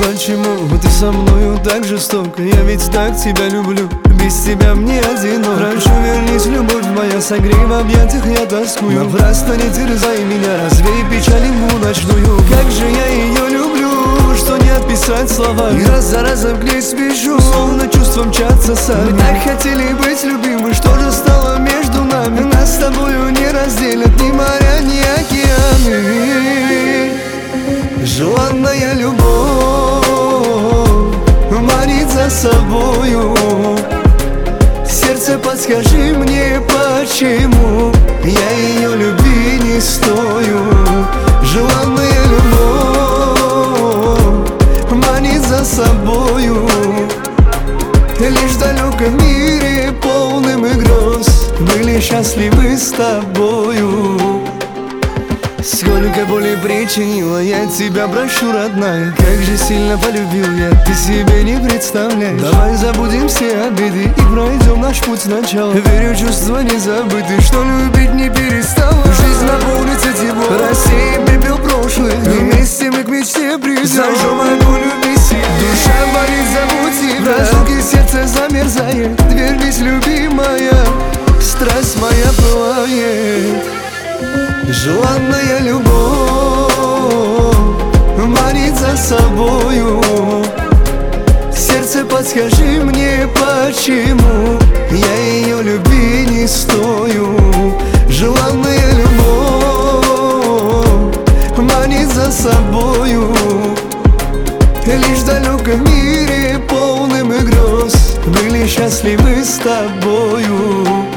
почему ты со мною так жестоко? Я ведь так тебя люблю, без тебя мне одиноко. Прошу, вернись, любовь моя, согрей в объятиях, я тоскую. Напрасно не терзай меня, развей печалинку ночную. Как же я ее люблю, что не описать словами. И раз за разом к ней спешу, словно чувства мчатся сами. Мы так хотели быть любимы, что же стало между нами? Нас с тобою не разделят ни моря, ни океаны. Желанная любовь манит за собою. Сердце, подскажи мне, почему я ее любви не стою. Желанная любовь манит за собою. Лишь в далеком мире, полным и грез, были счастливы с тобою. Сколько боли причинила я тебя, прошу, родная. Как же сильно полюбил я, ты себе не представляешь. Давай забудем все обиды и пройдем наш путь сначала. Верю, чувства не забыты, что любить не перестала. Жизнь наполнится теплом, рассеем пепел прошлых. Вместе мы к мечте придем, зажжем огонь любви себе. Душа болит, забудь, в разлуке сердце замерзает. Вернись, любимая, страсть моя пылает. Желанная любовь манит за собою. Сердце, подскажи мне, почему я ее любви не стою. Желанная любовь манит за собою. Лишь в далеком мире, полным и грез, были счастливы с тобою.